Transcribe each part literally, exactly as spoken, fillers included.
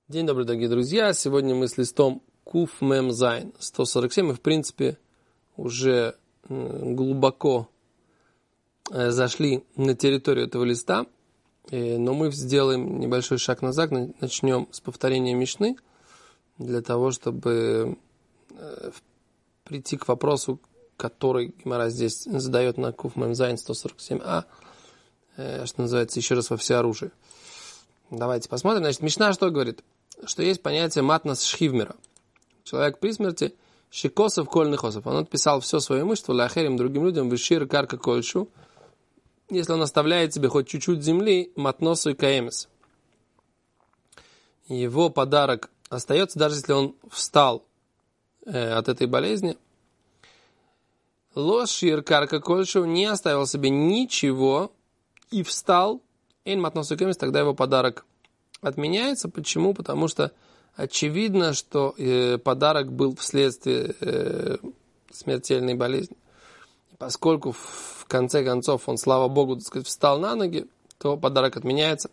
День добрый, дорогие друзья. Сегодня мы с листом Куф Мем Зайн сто сорок семь. Мы, в принципе, уже глубоко зашли на территорию этого листа, но мы сделаем небольшой шаг назад, начнем с повторения Мишны, для того, чтобы прийти к вопросу, который Гемара здесь задает на Куф Мем Зайн сто сорок семь а, что называется, еще раз во всеоружии. Давайте посмотрим. Значит, Мишна что говорит? Что есть понятие матнас шхивмера. Человек при смерти щекосов кольных осов. Он отписал все свое имущество ляхерим другим людям вишир карка кольшу, если он оставляет себе хоть чуть-чуть земли, матносу и каэмес. Его подарок остается, даже если он встал э, от этой болезни. Лошир карка кольшу не оставил себе ничего и встал, эйн матносу и каэмес, тогда его подарок отменяется. Почему? Потому что очевидно, что э, подарок был вследствие э, смертельной болезни. И поскольку в, в конце концов он, слава Богу, так сказать, встал на ноги, то подарок отменяется.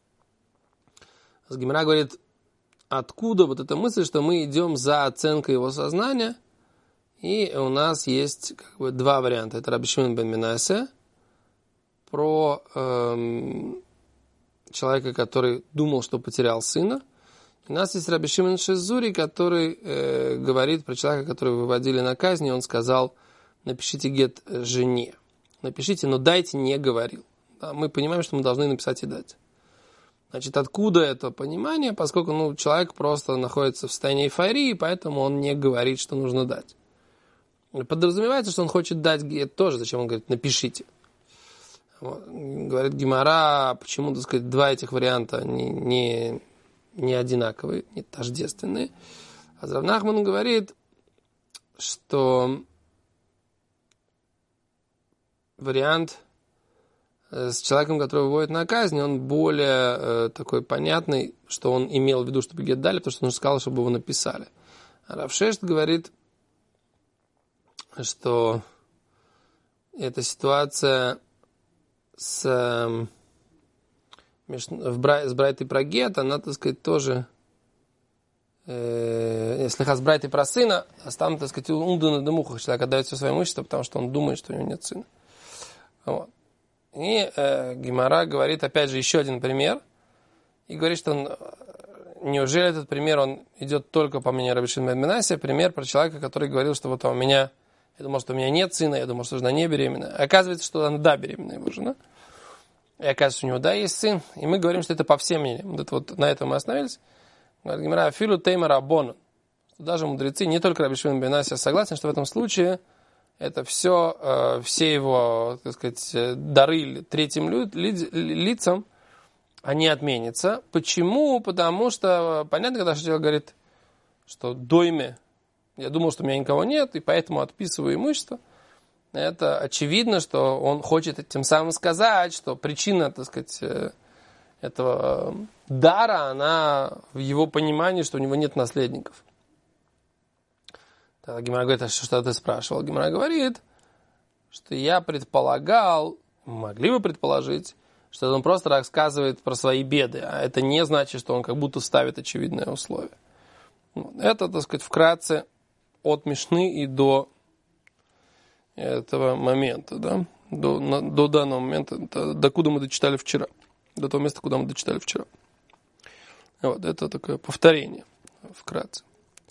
Гемара говорит, откуда вот эта мысль, что мы идем за оценкой его сознания, и у нас есть как бы два варианта. Это Раби Шимон бен Менасе про эм, человека, который думал, что потерял сына. У нас есть Раби Шимон Шизури, который э, говорит про человека, которого выводили на казнь, и он сказал, напишите гет жене. Напишите, но дайте, не говорил. Да, мы понимаем, что мы должны написать и дать. Значит, откуда это понимание? Поскольку ну, человек просто находится в состоянии эйфории, поэтому он не говорит, что нужно дать. Подразумевается, что он хочет дать гет тоже. Зачем он говорит, напишите. Вот. Говорит Гемара, почему, так сказать, два этих варианта не, не, не одинаковые, не тождественные. А Рав Нахман говорит, что вариант с человеком, который выводит на казнь, он более э, такой понятный, что он имел в виду, чтобы гет дали, потому что он же сказал, чтобы его написали. А Рав Шешт говорит, что эта ситуация с, э, в брай, с Брайтой про гет, она, так сказать, тоже, э, если с Брайтой про сына, а там, так сказать, умду на дымухах человек отдает все свое имущество, потому что он думает, что у него нет сына. Вот. И э, Гемара говорит, опять же, еще один пример, и говорит, что он, неужели этот пример, он идет только по мнению Раби Шимона бен Менасе, пример про человека, который говорил, что вот у меня, я думал, что у меня нет сына, я думал, что жена не беременна. Оказывается, что она, да, беременная его жена. И оказывается, у него, да, есть сын. И мы говорим, что это по всем мнениям. Вот, это вот на этом мы остановились. Говорит Гемара, филу тейма раббонан. Даже мудрецы, не только Раби Шимон бен Менасе, согласны, что в этом случае это все, э, все его, так сказать, дары третьим ли, ли, лицам, они отменятся. Почему? Потому что, понятно, когда человек говорит, что дойме, я думал, что у меня никого нет, и поэтому отписываю имущество. Это очевидно, что он хочет тем самым сказать, что причина, так сказать, этого дара, она в его понимании, что у него нет наследников. Тогда Гемара говорит, а что, что ты спрашивал? Гемара говорит, что я предполагал, могли бы предположить, что он просто рассказывает про свои беды, а это не значит, что он как будто ставит очевидное условие. Это, так сказать, вкратце от Мишны и до этого момента, да, до, на, до данного момента, до, до куда мы дочитали вчера, до того места, куда мы дочитали вчера. Вот, это такое повторение, вкратце.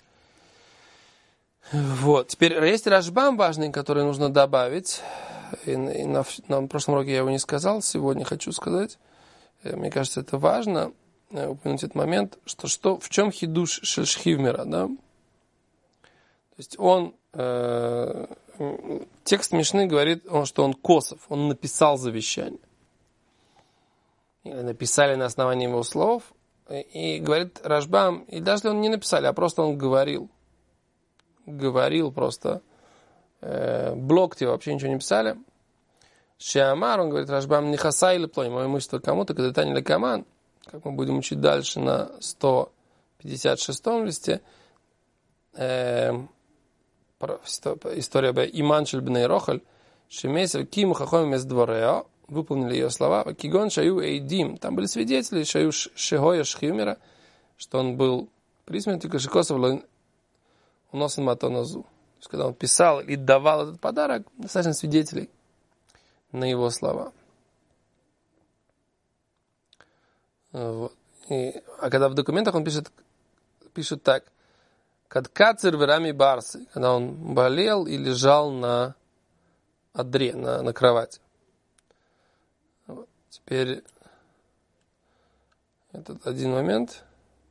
Вот, теперь есть Рашбам важный, который нужно добавить, и, и на, на прошлом уроке я его не сказал, сегодня хочу сказать, мне кажется, это важно, упомянуть этот момент, что, что в чем хидуш шельшхивмера, да. То есть он, э, текст Мишны говорит, он, что он косов, он написал завещание. Или написали на основании его слов. И, и говорит Рашбам, и даже если он не написали, а просто он говорил. Говорил просто. Э, блок тебе вообще ничего не писали. Шиамар, он говорит, Рашбам, не хасай или плой, мое имущество кому-то, когда тани лекаман, как мы будем учить дальше на сто пятьдесят шестом листе, э, история об Иманшель бней Рохаль, Шемесер Киму Хахомим из Дворео, выполнили ее слова, Кигон Шаю Эйдим, там были свидетели, Шаю Шигоя Шхимера, что он был при смерти Кашикосов уносен матоназу. То есть, когда он писал и давал этот подарок, достаточно свидетелей на его слова. Вот. И, а когда в документах он пишет, пишет так: «Кадкацер верами барсы», когда он болел и лежал на одре, на, на кровати. Вот. Теперь этот один момент.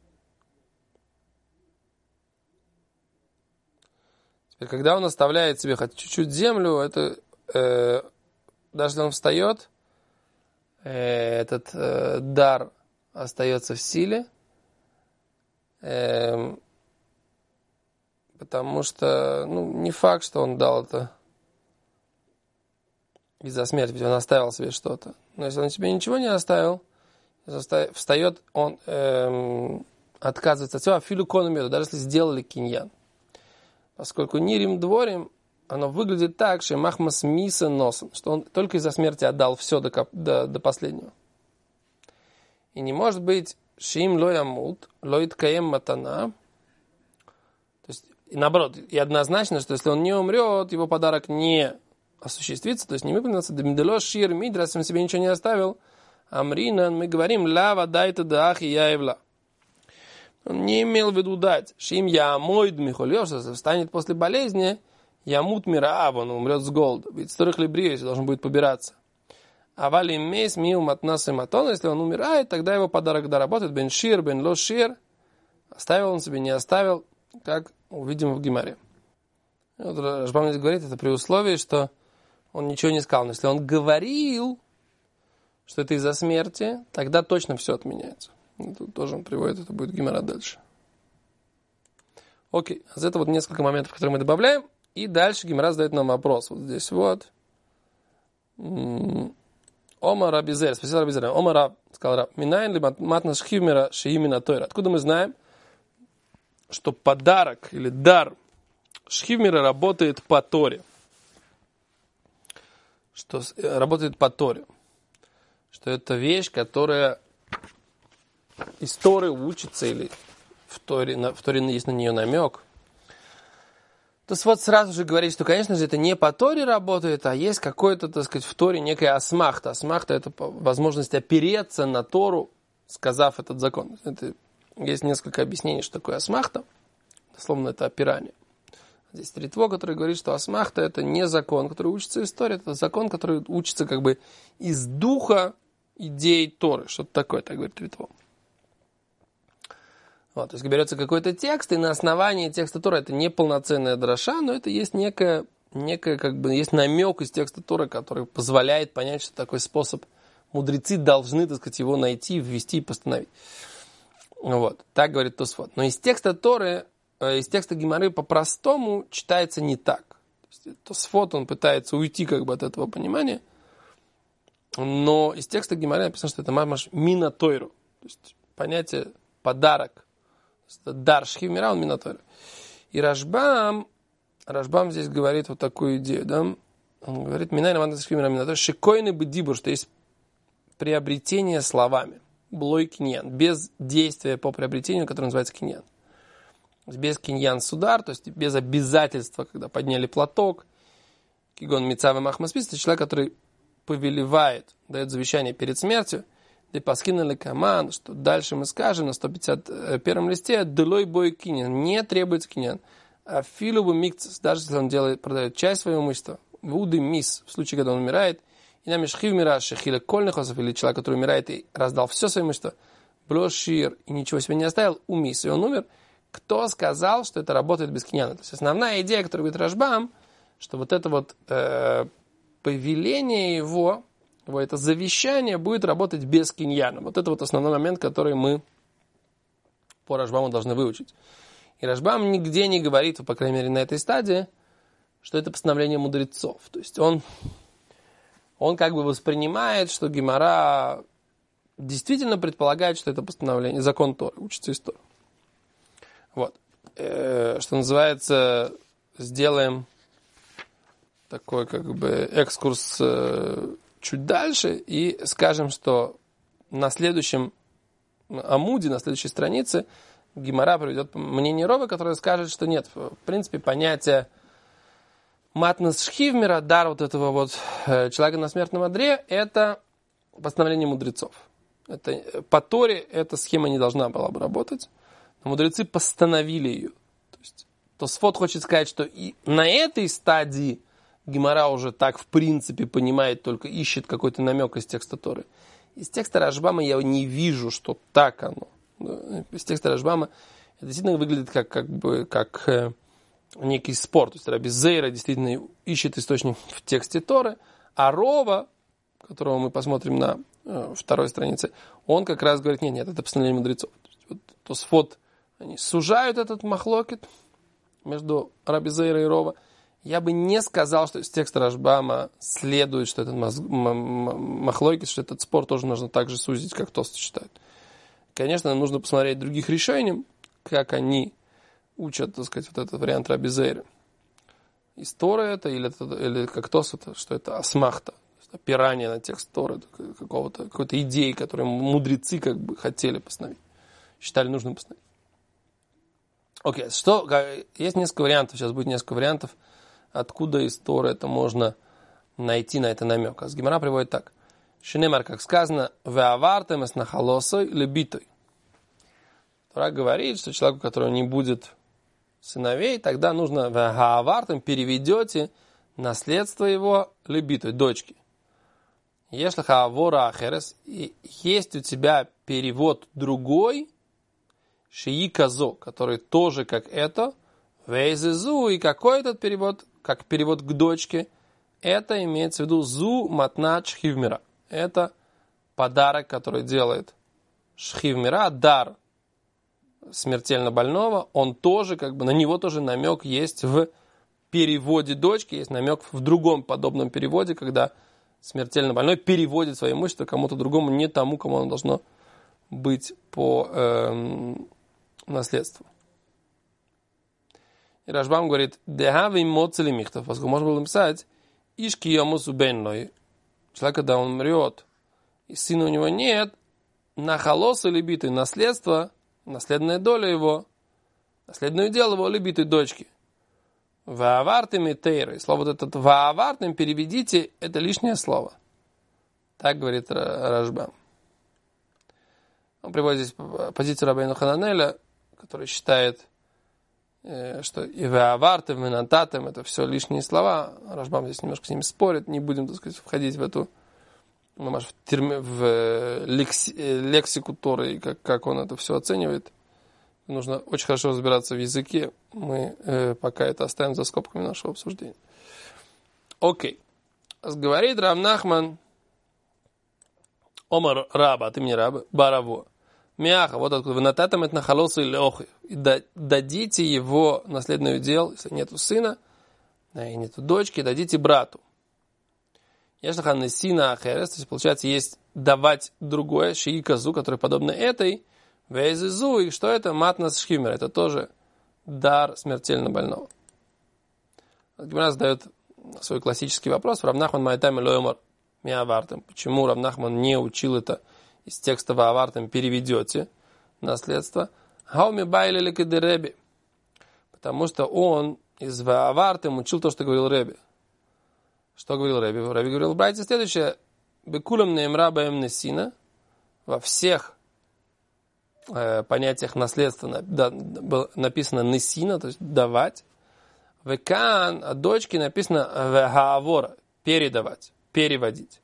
Теперь, когда он оставляет себе хоть чуть-чуть землю, это э, даже если он встает, э, этот э, дар остается в силе, э, потому что, ну, не факт, что он дал это из-за смерти, ведь он оставил себе что-то. Но если он себе ничего не оставил, встает, он эм, отказывается от всего, а филу конумеду, даже если сделали киньян. Поскольку нирим дворим, оно выглядит так, что махмас миса носом, что он только из-за смерти отдал все до, до, до последнего. И не может быть шим лоямут, лоит каем матана. То есть, и наоборот, и однозначно, что если он не умрет, его подарок не осуществится, то есть не выполнится, демидело шир мид, раз он себе ничего не оставил, амринан, мы говорим, лава дайта дахи яевла. Он не имел в виду дать. Шим я мой дмихольев, что встанет после болезни, ямут мира, он умрет с голода. Ведь старых либриев должен будет побираться. А вали мейс миу матнас и матон, если он умирает, тогда его подарок доработает. Бен шир, бен ло шир. Оставил он себе, не оставил, как увидим в Гемаре. Вот Рашбам здесь говорит, это при условии, что он ничего не сказал. Но если он говорил, что это из-за смерти, тогда точно все отменяется. Тут тоже он приводит, это будет Гемара дальше. Окей, а это вот несколько моментов, которые мы добавляем. И дальше Гемара задает нам вопрос. Вот здесь вот. Омар Рабизель, спросил Рабизель. Омар Раб, сказал Раб, минайн ли матнаш хивмера шиимина тойра. Откуда мы знаем, что подарок или дар шхивмера работает по Торе? Что работает по Торе. Что это вещь, которая из Торы учится, или в Торе, на, в Торе есть на нее намек, то вот сразу же говорит, что, конечно же, это не по Торе работает, а есть какое-то, так сказать, в Торе некая асмахта. Асмахта – это возможность опереться на Тору, сказав этот закон. Это, есть несколько объяснений, что такое асмахта. Дословно, это опирание. Здесь Ритво, который говорит, что асмахта – это не закон, который учится из Торы, это закон, который учится как бы из духа идей Торы. Что-то такое, так говорит Ритво. Вот, то есть берется какой-то текст, и на основании текста Торы это не полноценная дроша, но это есть некая, некая, как бы, есть намек из текста Торы, который позволяет понять, что такой способ мудрецы должны, так сказать, его найти, ввести и постановить. Вот, так говорит Тосфот. Но из текста Торы, из текста Гемары по-простому читается не так. То есть Тосфот, он пытается уйти как бы от этого понимания, но из текста Гемары написано, что это мамаш мина тойру, то есть понятие подарок. Дар шхивмира, он минаторы. И Рашбам, Рашбам здесь говорит вот такую идею, да? Он говорит, минай раман шхивмира минаторы, шикойный бдибур, что есть приобретение словами, блой киньян, без действия по приобретению, которое называется киньян. Без киньян судар, то есть без обязательства, когда подняли платок, кигон мицавы махмаспис, это человек, который повелевает, дает завещание перед смертью, и паскинали команд, что дальше мы скажем на сто пятьдесят первом листе, делой бой киньян, не требуется киньян. А филубу микцес, даже если он делает, продает часть своего имущества, вуды мис, в случае, когда он умирает, и нам шхив мира, шехиля кольнихосов, или человек, который умирает и раздал все свое имущество, блошир, и ничего себе не оставил, умис, и он умер, кто сказал, что это работает без киньяна? То есть основная идея, которую говорит Рашбам, что вот это вот э, повеление его, его это завещание будет работать без киньяна. Вот это вот основной момент, который мы по Рашбаму должны выучить. И Рашбам нигде не говорит, по крайней мере на этой стадии, что это постановление мудрецов. То есть он, он как бы воспринимает, что Гемара действительно предполагает, что это постановление, закон Торы, учится из Торы. Вот. Э, что называется, сделаем такой как бы экскурс э, чуть дальше и скажем, что на следующем амуде, на следующей странице, Гемара приведет мнение Ровы, которое скажет, что нет, в принципе, понятие матнес шхивмера, дар вот этого вот человека на смертном одре, это постановление мудрецов. Это, по Торе эта схема не должна была бы работать, но мудрецы постановили ее. То есть Тосфот хочет сказать, что и на этой стадии Гемара уже так в принципе понимает, только ищет какой-то намек из текста Торы. Из текста Рашбама я не вижу, что так оно. Из текста Рашбама это действительно выглядит как, как, бы, как э, некий спор. То есть Раби Зейра действительно ищет источник в тексте Торы, а Рова, которого мы посмотрим на э, второй странице, он как раз говорит, нет, нет, это постановление мудрецов. То есть, вот, Тосфот, они сужают этот махлокет между Раби Зейра и Рова. Я бы не сказал, что из текста Рашбама следует, что этот махлокет, что этот спор тоже нужно так же сузить, как Тосфот считает. Конечно, нужно посмотреть других решений, как они учат, так сказать, вот этот вариант Раби Зейра. Из Торы это, или, это, или как Тосфот, что это асмахта, опирание на текст Торы, какого-то, какой-то идеи, которую мудрецы как бы хотели постановить, считали нужным постановить. Окей, что, есть несколько вариантов, сейчас будет несколько вариантов, откуда из Торы это можно найти на это намек. А с Гемара приводит так. Шинемар, как сказано, «Веавартем эс нахалосой лебитой». Тора говорит, что человеку, у которого не будет сыновей, тогда нужно «Веавартем» переведете наследство его лебитой, дочки. Ешлаха авора ахерес, и есть у тебя перевод другой, шии казо, который тоже как это, вейзезу, и какой этот перевод, как перевод к дочке, это имеется в виду зу матнат шхивмира. Это подарок, который делает шхивмира, дар смертельно больного, он тоже, как бы, на него тоже намек есть в переводе дочки, есть намек в другом подобном переводе, когда смертельно больной переводит свое имущество кому-то другому, не тому, кому оно должно быть по эм, наследству. И Рашбам говорит, «Дехави моцели михтов», поскольку можно было написать, «Ишки йомусу бенной», человек, когда он умрет, и сына у него нет, нахалос или битый, наследство, наследная доля его, наследное дело его любитой дочки. Ваавартами тейры. Слово вот это ваавартым переведите, это лишнее слово. Так говорит Рашбам. Он приводит здесь позицию Рабейну Хананеля, который считает, что и ваавартым, и нантатым это все лишние слова. Рашбам здесь немножко с ними спорит. Не будем, так сказать, входить в эту в, терми, в лекси, лексику Торы и как, как он это все оценивает. Нужно очень хорошо разбираться в языке. Мы э, пока это оставим за скобками нашего обсуждения. Окей. Говорит Рав Нахман, Омар Раба, от имени Раба, Бараво. Мяха, вот откуда вы нататам это нахалосу или охи. И дадите его наследный удел, если нету сына, и нету дочки, дадите брату. Если хан сина ахерес, то есть получается есть давать другое, шии казу, которое подобно этой, вейзезу, и что это? Матнас шхимер, это тоже дар смертельно больного. Гемара задает свой классический вопрос. Рав Нахман майтам и лоэмар миавартем. Почему Рав Нахман не учил это из текста ваавартем переведете наследство? Хауми байли лекеде реби. Потому что он из ваавартем учил то, что говорил Реби. Что говорил Реби? Реби говорил, братья, следующее. Бекулам неемра баэм несина. Во всех э, понятиях наследства на, да, написано несина, то есть давать. Векан, от дочки написано вегаавора, передавать, переводить.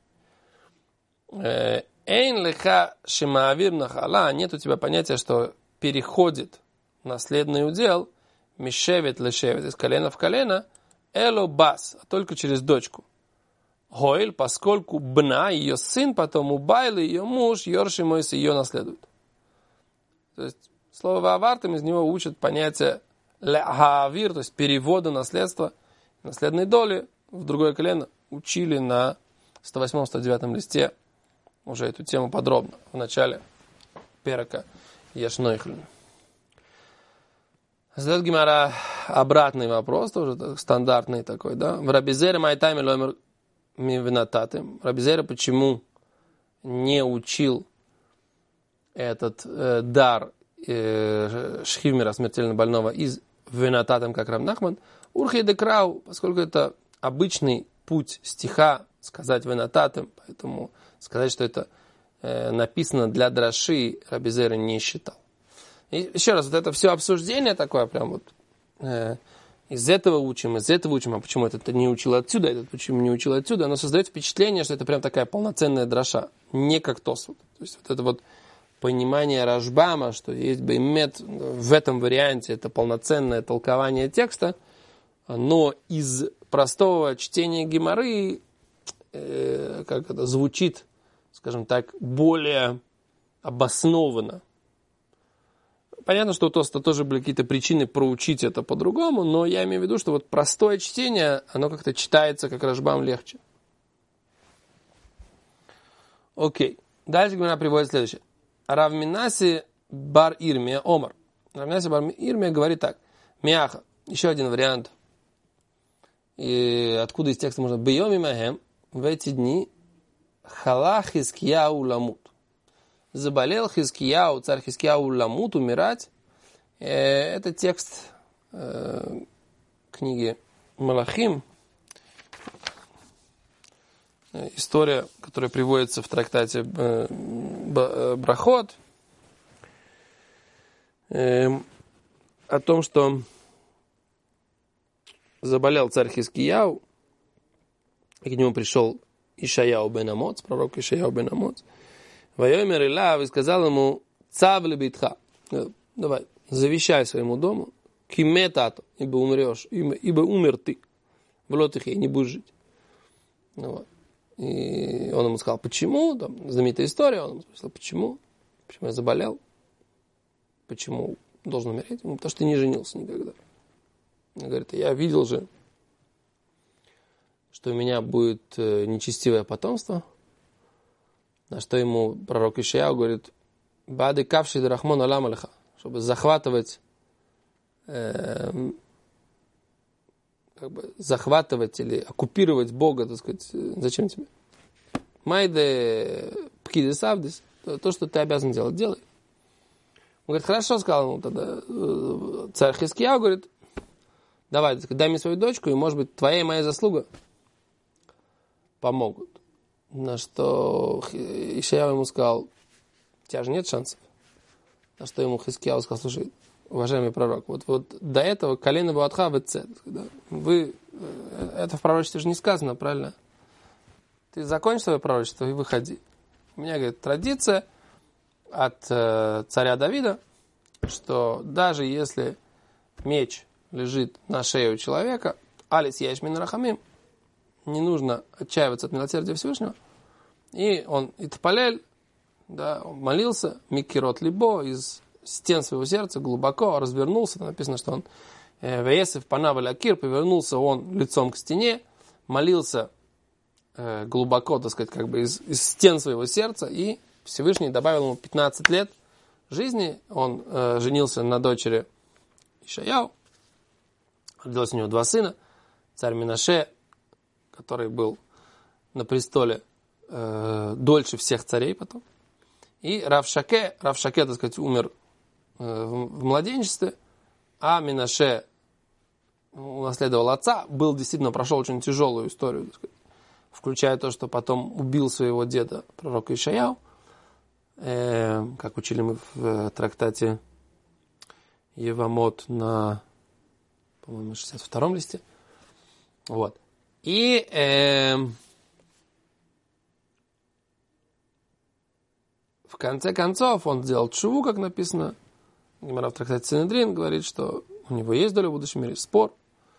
Эйн леха шимаавир нахала, нет у тебя понятия, что переходит наследный удел, мишевет лешевет, из колена в колено, эло бас, а только через дочку. Гойль, поскольку бна, ее сын, потом убайл, ее муж, йорши мойс, ее наследует. То есть слово ваавартам из него учат понятие легаавир, то есть перевода наследства, наследной доли в другое колено. Учили на сто восьмом сто девятом листе уже эту тему подробно в начале перека Ешнойхлин. Задает Гемара обратный вопрос, тоже стандартный такой, да? В Раби Зейра майтайме лоймер мивнататым. Раби Зейра почему не учил этот э, дар э, шхивмера, смертельно больного, из венататом, как Рав Нахман, урхей декрау, поскольку это обычный путь стиха, сказать венататом, поэтому сказать, что это э, написано для драши, Раби Зейра не считал. И еще раз, вот это все обсуждение такое, прям вот, э, из этого учим, из этого учим, а почему этот не учил отсюда, этот почему не учил отсюда, оно создает впечатление, что это прям такая полноценная драша, не как Тосфот. То есть вот это вот понимание Рашбама, что есть беймет, в этом варианте это полноценное толкование текста, но из простого чтения Гемары, э, как это звучит, скажем так, более обоснованно. Понятно, что у Тоста тоже были какие-то причины проучить это по-другому, но я имею в виду, что вот простое чтение, оно как-то читается, как Рашбам, легче. Окей. Дальше Гемара приводит следующее. Рав Минаси бар Ирмия Омар. Рав Минаси бар Ирмия говорит так. Миаха. Еще один вариант. И откуда из текста можно? Бейоми махем. В эти дни хала Хискияу ламут. Заболел Хискияу, царь Хискияу ламут, умирать. Это текст э, книги Малахим. История, которая приводится в трактате э, Брахот. Э, о том, что заболел царь Хискияу, и к нему пришел Ишаяу бен Амоц, пророк Ишаяу бен Амоц. Вайомер Илав, и сказал ему: цав лебитха, давай, завещай своему дому, киметато, ибо умрешь, ибо, ибо умер ты, в лотыхе, не будешь жить. Вот. И он ему сказал, почему, там, знаменитая история, он ему спросил, почему, почему я заболел, почему должен умереть, потому что ты не женился никогда. Он говорит, я видел же, что у меня будет нечестивое потомство. На что ему пророк Ишаяу говорит, бады кавши драхмон алам алиха, чтобы захватывать, э, как бы захватывать или оккупировать Бога, так сказать, зачем тебе? Майде пхиды савдис, то, что ты обязан делать, делай. Он говорит, хорошо, сказал ему тогда царь Хискияу, говорит, давай, дай мне свою дочку, и, может быть, твоя и моя заслуга помогут. На что Ишаяу ему сказал, у тебя же нет шансов. На что ему Хискияу сказал, слушай, уважаемый пророк, вот, вот до этого колено Буатха в Эцет. Вы, это в пророчестве же не сказано, правильно? Ты закончи свое пророчество и выходи. У меня, говорит, традиция от э, царя Давида, что даже если меч лежит на шее у человека, алис яиш мин рахамим, не нужно отчаиваться от милосердия Всевышнего. И он итпалель, да, он молился, миккерот либо, из стен своего сердца глубоко развернулся. Там написано, что он веесев панаваль акир, повернулся он лицом к стене, молился э, глубоко, так сказать, как бы из, из стен своего сердца, и Всевышний добавил ему пятнадцать лет жизни. Он э, женился на дочери Ишаяу, родилось у него два сына, царь Минаше, который был на престоле э, дольше всех царей потом. И Рав Шаке, Рав Шаке, так сказать, умер э, в, в младенчестве, а Минаше унаследовал отца, был действительно, прошел очень тяжелую историю, так сказать, включая то, что потом убил своего деда, пророка Ишаяу, э, как учили мы в э, трактате Евамот на, по-моему, шестьдесят втором листе. Вот. И э, в конце концов он сделал тшуву, как написано. Гемара в трактате Синедрин говорит, что у него есть доля в будущем мире. Спор.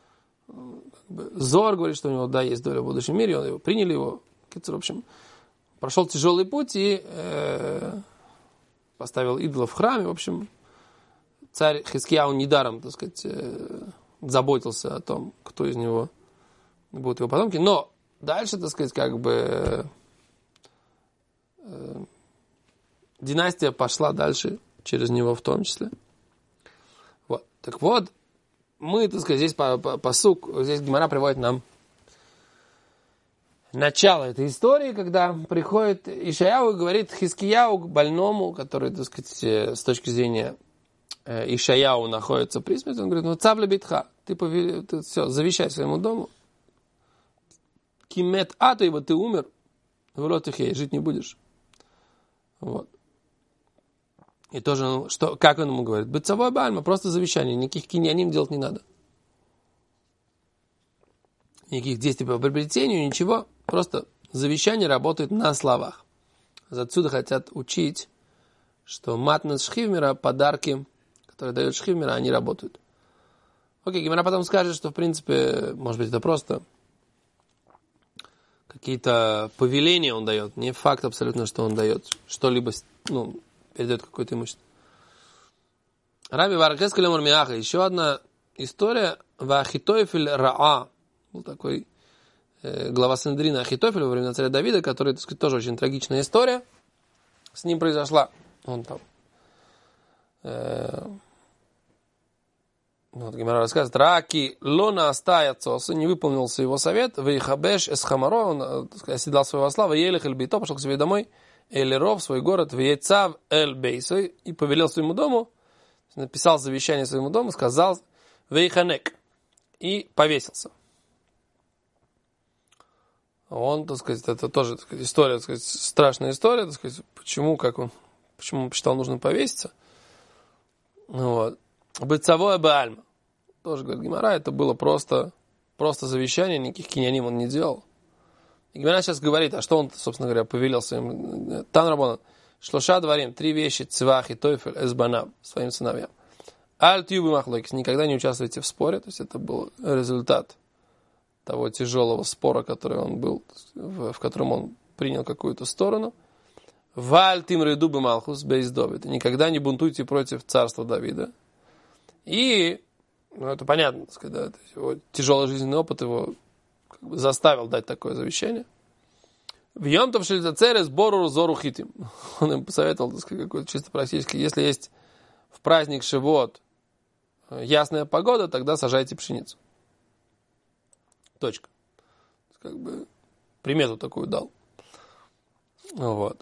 Зоар говорит, что у него, да, есть доля в будущем мире. Он его, приняли его. В общем, прошел тяжелый путь и э, поставил идола в храме. В общем, царь Хискияу недаром, так сказать, э, заботился о том, кто из него будут его потомки. Но дальше, так сказать, как бы э, династия пошла дальше через него в том числе. Вот. Так вот, мы, так сказать, здесь по, по, посук, здесь Гемара приводит нам начало этой истории, когда приходит Ишаяу и говорит Хискияу к больному, который, так сказать, с точки зрения Ишаяу находится при смерти, он говорит, ну цабля битха, ты, повели, ты все, завещай своему дому. Кимет ату, ибо ты умер, в ротихе жить не будешь. Вот. И тоже, что, как он ему говорит, бытцевой бальма, просто завещание, никаких киньяним делать не надо. Никаких действий по приобретению, ничего. Просто завещание работает на словах. Отсюда хотят учить, что матнес шхивмера, подарки, которые дает шхивмера, они работают. Окей, Гемара потом скажет, что в принципе, может быть, это просто какие-то повеления он дает. Не факт абсолютно, что он дает что-либо, ну, передает какое-то имущество. Раби Баракес Калемур Миаха. Еще одна история. Вахитофель Раа. Был такой э, глава Синедрина Ахитофеля во времена царя Давида, который, так сказать, тоже очень трагичная история. С ним произошла. Он там... Э, вот, Гемара рассказывает, Раки лона астаяцоса, не выполнился его совет, вейхабеш эсхамаро, он, так сказать, оседлал своего осла, веелих эль бейто, пошел к себе домой, элеров, свой город, вейцав эль бейсой, и повелел своему дому, написал завещание своему дому, сказал вейханек, и повесился. Он, так сказать, это тоже, так сказать, история, так сказать, страшная история, так сказать, почему, как он, почему он посчитал нужно повеситься. Вот. Быцавое баальма. Тоже, говорит Гемара, это было просто, просто завещание, никаких киньяним он не делал. И Гемара сейчас говорит, а что он, собственно говоря, повелел своим... Тан Рабонан. Шлоша дворим, три вещи, цвах и тойфель, эсбанав, своим сыновьям. Аль тюбы махлокис, никогда не участвуйте в споре, то есть это был результат того тяжелого спора, который он был, в, в котором он принял какую-то сторону. Валь тим рейдубы малхус бейс Давида, никогда не бунтуйте против царства Давида. И, ну это понятно, так сказать, да, его тяжелый жизненный опыт его как бы заставил дать такое завещание. В Йомтов шельцацерес бору зору хитим. Он им посоветовал, так сказать, какой-то чисто практически, если есть в праздник Шивот ясная погода, тогда сажайте пшеницу. Точка. Как бы примету такую дал. Вот.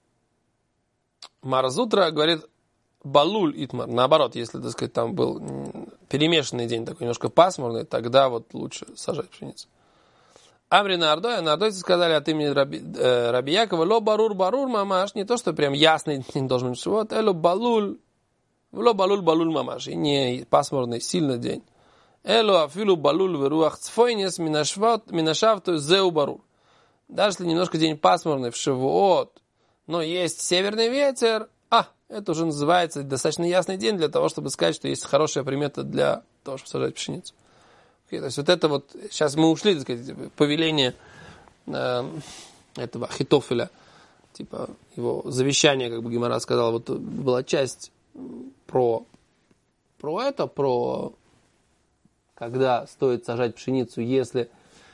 Марзутра говорит, балуль итмар. Наоборот, если, так сказать, там был перемешанный день, такой немножко пасмурный, тогда вот лучше сажать пшеницу. Амри на Ардой, на Ардойце сказали от имени Раби, э, Раби Якова, ло барур барур мамаш, не то, что прям ясный день должен быть, вот, эло балуль, ло балуль балуль мамаш, и не пасмурный, сильный день. Эло афилу балуль веруах цфойнес минашавту зеу барур. Даже если немножко день пасмурный в Шивуот, но есть северный ветер, а, это уже называется достаточно ясный день для того, чтобы сказать, что есть хорошая примета для того, чтобы сажать пшеницу. Okay, то есть вот это вот, сейчас мы ушли, так сказать, повеление э, этого Ахитофеля, типа его завещание, как бы Гемара сказала, вот была часть про, про это, про когда стоит сажать пшеницу, если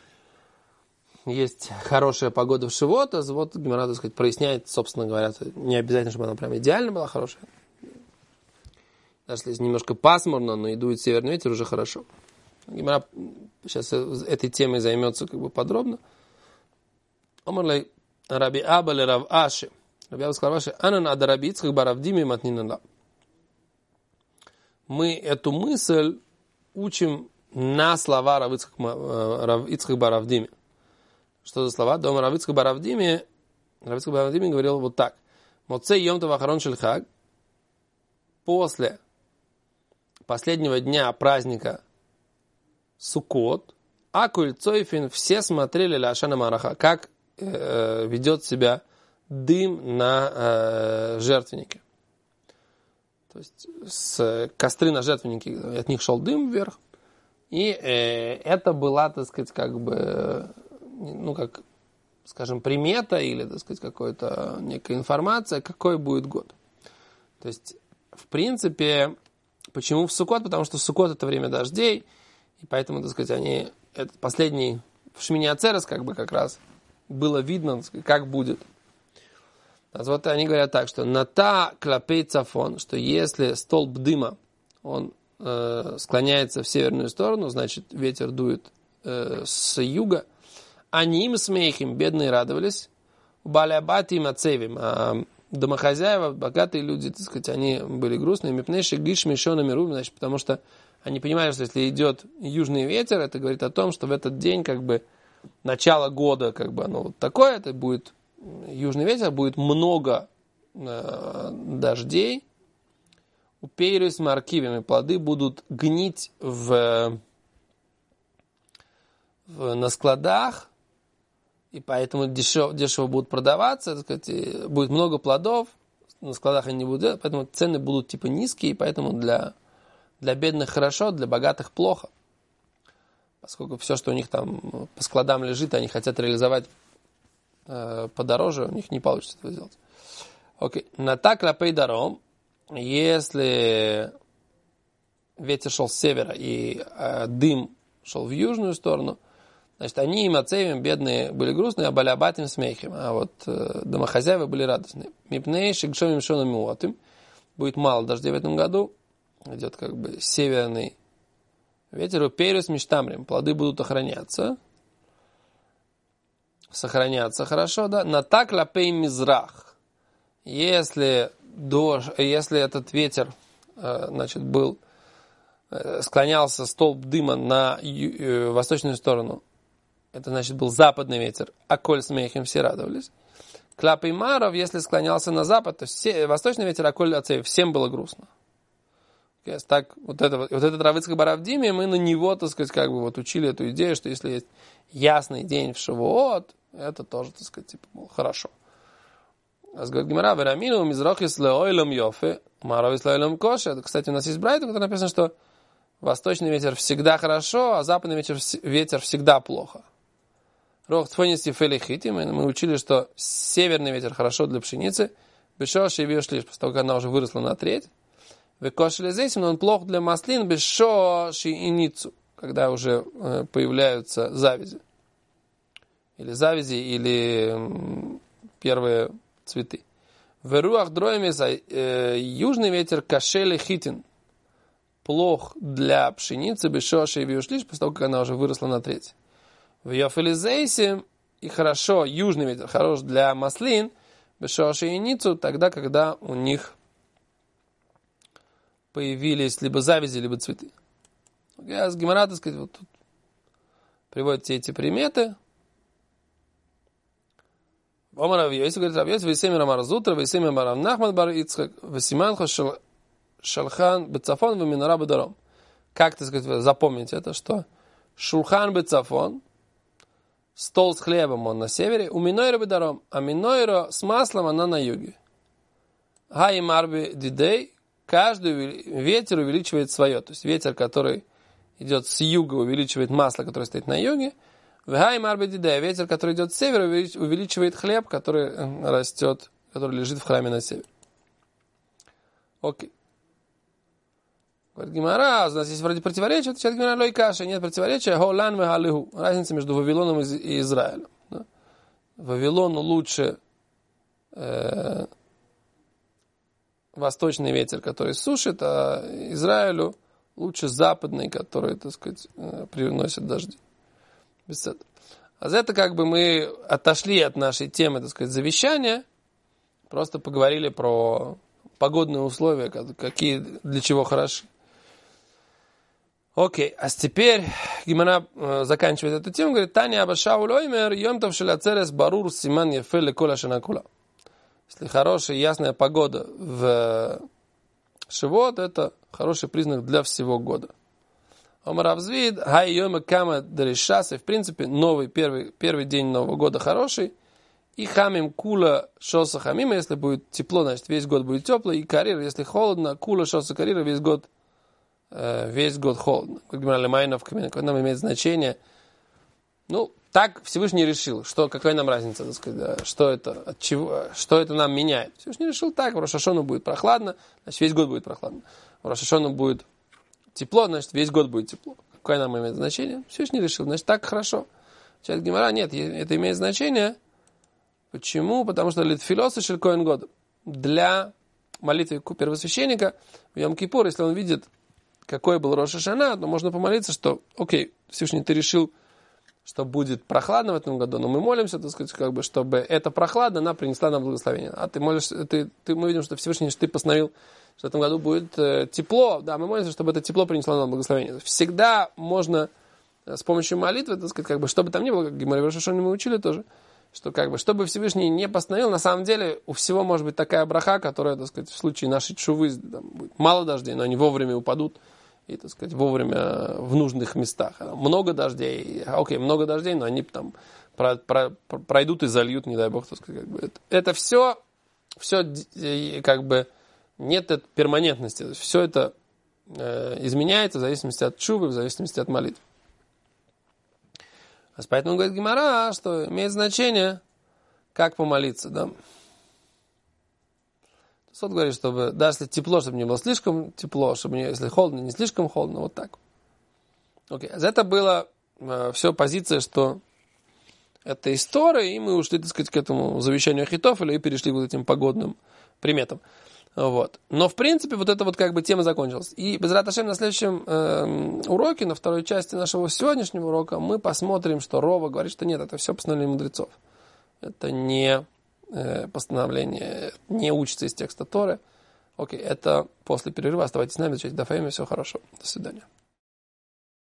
есть хорошая погода в Шивот, а вот Гемара, так сказать, проясняет, собственно говоря, не обязательно, чтобы она прям идеально была хорошая. Даже если немножко пасмурно, но и дует северный ветер, уже хорошо. Гемара сейчас этой темой займется как бы подробно. Омарлей Раби Аба ле Рав Аши. Раби Аба сказал Аши, анан ада Раби Ицхак ба Рав Диме матнинана. Мы эту мысль учим на слова Рав Ицхак ба Рав Диме. Что за слова? Дома Рав Ицхак ба Рав Диме, Рав Ицхак ба Рав Диме говорил вот так. Моцей йом тов ахарон шель хаг, после последнего дня праздника Суккот, Акуль Цойфин, все смотрели Ляшана Мараха, как э, ведет себя дым на э, жертвеннике. То есть с костры на жертвеннике, от них шел дым вверх. И э, это была, так сказать, как бы, ну, как, скажем, примета или, так сказать, какая-то некая информация, какой будет год. То есть, в принципе, почему в Суккот? Потому что Суккот это время дождей, и поэтому, так сказать, они, этот последний, в Шмини Ацерес, как бы, как раз было видно, так сказать, как будет. Вот они говорят так, что ната клапей цафон, что если столб дыма, он э, склоняется в северную сторону, значит, ветер дует э, с юга, Они им смехим, бедные радовались. Балябати им ацевим. А домохозяева, богатые люди, так сказать, они были грустные. Мипнейши гиш мишонами рубим, значит, потому что они понимают, что если идет южный ветер, это говорит о том, что в этот день, как бы, начало года, как бы, оно вот такое, это будет южный ветер, будет много э, дождей. Упейрюсь маркивами, плоды будут гнить в, в, на складах, и поэтому дешево, дешево будут продаваться, так сказать, будет много плодов, на складах они не будут делать, поэтому цены будут типа низкие, и поэтому для, для бедных хорошо, для богатых плохо. Поскольку все, что у них там по складам лежит, они хотят реализовать э, подороже, у них не получится этого сделать. Окей. На так лапей даром, если ветер шел с севера и э, дым шел в южную сторону, значит, они им ацевим, бедные, были грустные, а балябатим смехим, а вот э, домохозяева были радостные. Мипней шигшомим шоном миотим, будет мало дождей в этом году, идет как бы северный ветер, уперюсь мечтамрим, плоды будут охраняться, сохраняться хорошо, да, на так лапей мизрах, если дождь, если этот ветер, э, значит, был, э, склонялся столб дыма на ю, э, восточную сторону, это значит был западный ветер, а коль смехим все радовались. Клапей маров, если склонялся на запад, то все, восточный ветер, а коль ацеев, всем было грустно. Okay, так, вот, это, вот этот Рав Ицхак бар Авдимия, мы на него, так сказать, как бы вот учили эту идею, что если есть ясный день в Шавуот, это тоже, так сказать, типа, мол, хорошо. А с говорит Гемара, верамину мизрохис леойлом йофе, маровис леойлом коше. Кстати, у нас есть брайта, где написано, что восточный ветер всегда хорошо, а западный ветер, ветер всегда плохо. Рох тфонис ефелихити, мы учили, что северный ветер хорошо для пшеницы, бешош и виошлиш, после того, как она уже выросла на треть. Векошели здесь, но он плох для маслин, бешош и ницу, когда уже появляются завязи. Или завязи, или первые цветы. Веруах дроемеса, южный ветер кашели хитин, плох для пшеницы, бешош и виошлиш, после того, как она уже выросла на треть. В Йофелизейсе и хорошо, южный ветер хорош для маслин, бешоши и ницу, тогда, когда у них появились либо завязи, либо цветы. Я с Гемара, так сказать, вот тут приводит все эти приметы. Омар Равьёйс, говорит Равьёйс, Вейсемир Амар Зутра, Вейсемир Амар Нахман бар Ицхак, Весиманхо Шалхан Бецафон, Веминара Бедаром. Как, так сказать, запомнить это, что Шулхан Бецафон, стол с хлебом он на севере, у минойра бедаром, а минойра с маслом она на юге. Хай марби дидей, каждый ветер увеличивает свое. То есть ветер, который идет с юга, увеличивает масло, которое стоит на юге. Хай марби дидей, ветер, который идет с севера, увеличивает хлеб, который растет, который лежит в храме на севере. Окей. Говорит Гемара, у нас есть вроде противоречия, отвечает Гемара, лой каша, нет противоречия, холан вегалиху, разница между Вавилоном и Израилем. Да? Вавилону лучше э, восточный ветер, который сушит, а Израилю лучше западный, который, так сказать, э, приносит дожди. Без этого. А за это как бы мы отошли от нашей темы, так сказать, завещания, просто поговорили про погодные условия, какие для чего хороши. Окей, а теперь Гемара э, заканчивает эту тему, говорит, Таня Абашау Лоймер, Йомтов Шелацерес Барур Симан Ефеле Кола Шанакула. Если хорошая ясная погода в Шивот, это хороший признак для всего года. Омар Авзвид, Хай Йома Кама Даришасы, в принципе, новый, первый, первый день Нового года хороший. И Хамим Кула Шоса Хамима, если будет тепло, значит весь год будет теплый. И Карир, если холодно, Кула Шоса Карира, весь год весь год холодно. Как говорили Майнов, какое нам имеет значение. Ну, так Всевышний решил, что, какая нам разница, так сказать, да, что это, от чего, что это нам меняет. Всевышний решил так, в Рош ха-Шана будет прохладно, значит, весь год будет прохладно. В Рош ха-Шана будет тепло, значит, весь год будет тепло. Какое нам имеет значение? Всевышний решил, значит, так хорошо. Сейчас Гемара, нет, это имеет значение. Почему? Потому что литфилосы шелькоин год. Для молитвы первосвященника в Йом-Кипур, если он видит, какой был Рош ха-Шана, то можно помолиться, что, окей, Всевышний, ты решил что будет прохладно в этом году, но мы молимся, так сказать, как бы, чтобы эта прохлада, она принесла нам благословение. А ты молишься, ты, ты, мы видим, что Всевышний, что ты постановил, что в этом году будет э, тепло. Да, мы молимся, чтобы это тепло принесло нам благословение. Всегда можно с помощью молитвы, так сказать, как бы, чтобы там ни было, как Гемара в Рошашоне мы учили тоже, что как бы, чтобы Всевышний не постановил, на самом деле у всего может быть такая браха, которая, так сказать, в случае нашей тшувы там, будет мало дождей, но они вовремя упадут. И, так сказать, вовремя в нужных местах. Много дождей, окей, много дождей, но они там про, про, пройдут и зальют, не дай бог, так сказать. Как бы. Это, это все, все, как бы, нет этой перманентности. Все это э, изменяется в зависимости от чувы, в зависимости от молитвы. Поэтому говорит Гемара, что имеет значение, как помолиться, да. Сот говорит, чтобы даже если тепло, чтобы не было слишком тепло, чтобы не, если холодно, не слишком холодно, вот так. Окей. Okay. Это была э, все позиция, что это история, и мы ушли, так сказать, к этому завещанию Ахитофеля и перешли к вот этим погодным приметам. Вот. Но, в принципе, вот эта вот как бы тема закончилась. И Безрат Ашем на следующем э, уроке, на второй части нашего сегодняшнего урока, мы посмотрим, что Рова говорит, что нет, это все постановление мудрецов. Это не постановление, не учится из текста Торы. Окей, это после перерыва. Оставайтесь с нами, изучайте Даф Йоми. Всего хорошего. До свидания.